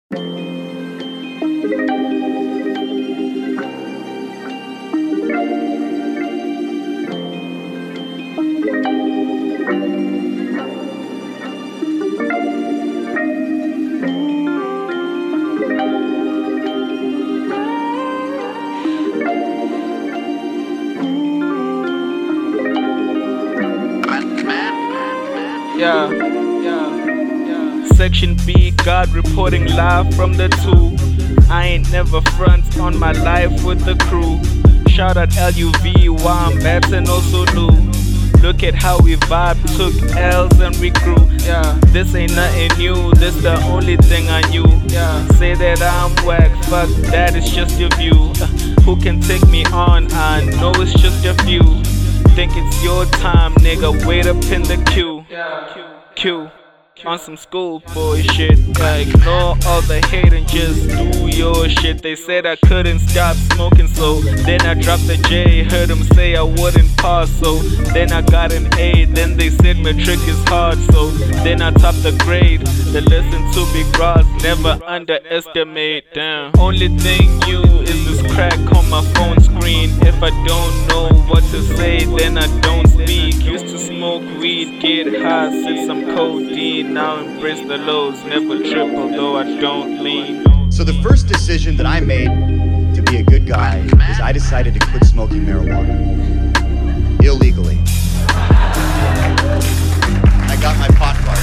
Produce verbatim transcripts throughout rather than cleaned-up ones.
Yeah, yeah, yeah. Section B, God reporting live from the two. I ain't never front on my life with the crew. Shout out L U V, Wombats and also Lou. Look at how we vibe, took L's and we grew. Yeah, this ain't nothing new, this the only thing I knew. Yeah, say that I'm whack, fuck that, it's just your view. Uh, who can take me on? I know it's just a few. Think it's your time, nigga, wait up in the queue. Q, on some schoolboy shit. Yeah, ignore all the hate and just do your shit. They said I couldn't stop smoking, so then I dropped the J. Heard them say I wouldn't pass, so then I got an A. Then they said matric is hard, so then I topped the grade. The lesson to be grasped, never underestimate. Damn. Only thing new is this crack on my phone screen. If I don't know what to say, then I don't speak. Used to smoke weed, get high, sip some codeine. Now embrace the lows, never trip although I don't lean. So the first decision that I made to be a good guy is I decided to quit smoking marijuana. Illegally. I got my pot card.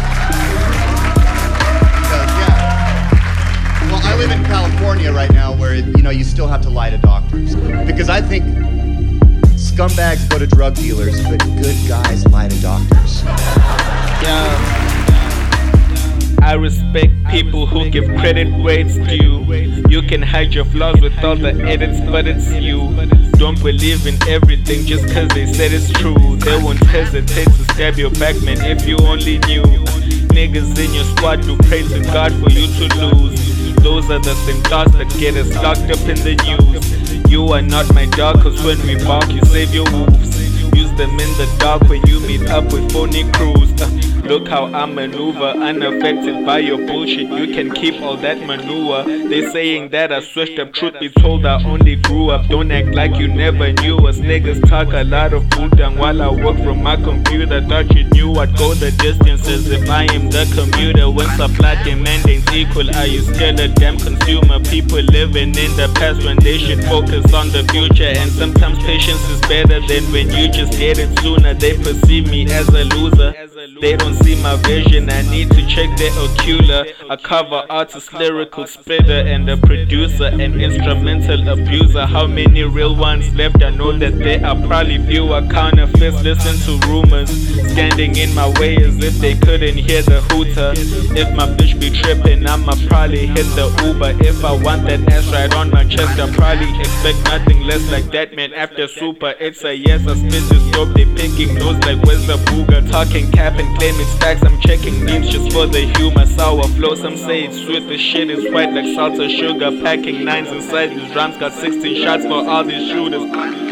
Because, yeah. Well, I live in California right now where, you know, you still have to lie to doctors. Because I think scumbags go to drug dealers, but good guys lie to doctors. Yeah. I respect people who give credit where it's due. You can hide your flaws with all the edits, but it's you. Don't believe in everything just cause they said it's true. They won't hesitate to stab your back, man, if you only knew. Niggas in your squad do pray to God for you to lose. Those are the same thoughts that get us locked up in the news. You are not my dog, cause when we bark you save your wolves. Use them in the dark when you meet up with phony crews. uh, Look how I maneuver, unaffected by your bullshit. You can keep all that manure. They saying that I switched up, truth be told I only grew up. Don't act like you never knew us. Niggas talk a lot of bullshit while I work from my computer. Thought you knew I'd go the distances if I am the commuter. When supply demand ain't equal, are you still a damn consumer? People living in the past when they should focus on the future. And sometimes patience is better than when you just get it sooner. They perceive me as a loser. They don't see my vision, I need to check their ocular. A cover artist, lyrical spitter, and a producer, an instrumental abuser. How many real ones left? I know that there are probably fewer. Counterfeits listen to rumors, standing in my way as if they couldn't hear the hooter. If my bitch be tripping, I'ma probably hit the Uber. If I want that ass right on my chest, I probably expect nothing less like that, man. After super, it's a yes. I spit this dope, they picking nose like where's the booger? Talking cap and claim it's facts. I'm checking memes just for the humor. Sour flow, some say it's sweet. The shit is white like salt or sugar. Packing nines inside these drums. Got sixteen shots for all these shooters.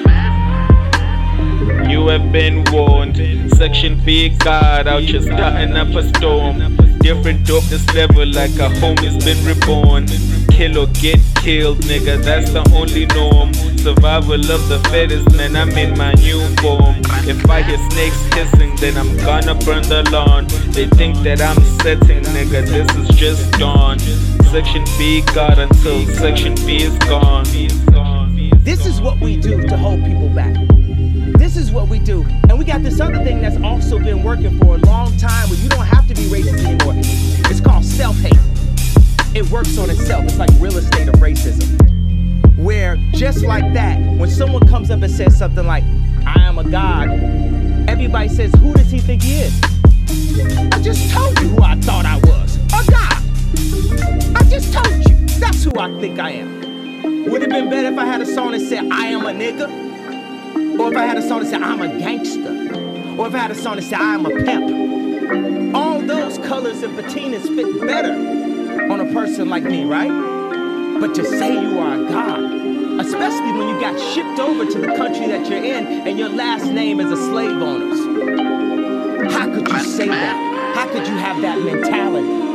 You have been warned. Section B, God out here starting up a storm. Different dope this level like a homie's been reborn. Kill or get killed, nigga, that's the only norm. Survival of the fittest, man, I'm in my new form. If I hear snakes hissing, then I'm gonna burn the lawn. They think that I'm setting, nigga, this is just dawn. Section B, God until Section B is gone. This is what we do to hold people back. This is what we do. And we got this other thing that's also been working for a long time where you don't have to be racist anymore. It's called self-hate. It works on itself. It's like real estate of racism. Where just like that, when someone comes up and says something like, I am a god, everybody says, who does he think he is? I just told you who I thought I was. A god. I just told you. That's who I think I am. Would it have been better if I had a song that said, I am a nigga? Or if I had a song that said, I'm a gangster. Or if I had a song that said, I'm a pimp. All those colors and patinas fit better on a person like me, right? But to say you are a god, especially when you got shipped over to the country that you're in and your last name is a slave owner's. How could you say that? How could you have that mentality?